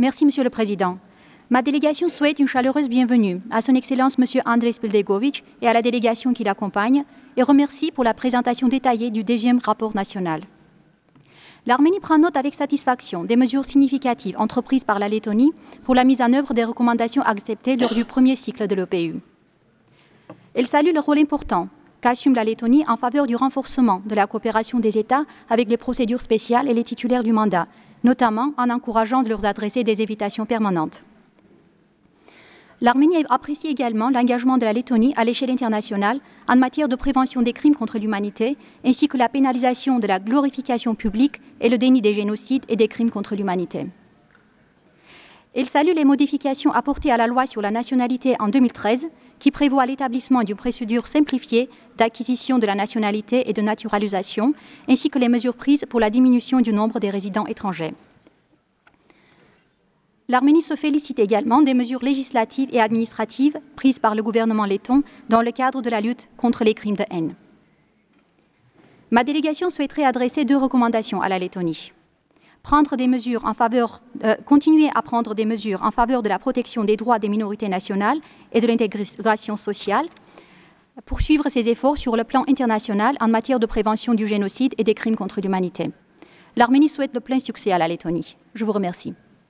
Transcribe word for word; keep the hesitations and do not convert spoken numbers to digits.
Merci, Monsieur le Président. Ma délégation souhaite une chaleureuse bienvenue à Son Excellence Monsieur Andrej Spildegović et à la délégation qui l'accompagne et remercie pour la présentation détaillée du deuxième rapport national. L'Arménie prend note avec satisfaction des mesures significatives entreprises par la Lettonie pour la mise en œuvre des recommandations acceptées lors du premier cycle de l'E P U. Elle salue le rôle important qu'assume la Lettonie en faveur du renforcement de la coopération des États avec les procédures spéciales et les titulaires du mandat, notamment en encourageant de leur adresser des invitations permanentes. L'Arménie apprécie également l'engagement de la Lettonie à l'échelle internationale en matière de prévention des crimes contre l'humanité, ainsi que la pénalisation de la glorification publique et le déni des génocides et des crimes contre l'humanité. Elle salue les modifications apportées à la loi sur la nationalité en deux mille treize, qui prévoit l'établissement d'une procédure simplifiée d'acquisition de la nationalité et de naturalisation, ainsi que les mesures prises pour la diminution du nombre des résidents étrangers. L'Arménie se félicite également des mesures législatives et administratives prises par le gouvernement letton dans le cadre de la lutte contre les crimes de haine. Ma délégation souhaiterait adresser deux recommandations à la Lettonie. Prendre des mesures en faveur, euh, continuer à prendre des mesures en faveur de la protection des droits des minorités nationales et de l'intégration sociale, poursuivre ses efforts sur le plan international en matière de prévention du génocide et des crimes contre l'humanité. L'Arménie souhaite le plein succès à la Lettonie. Je vous remercie.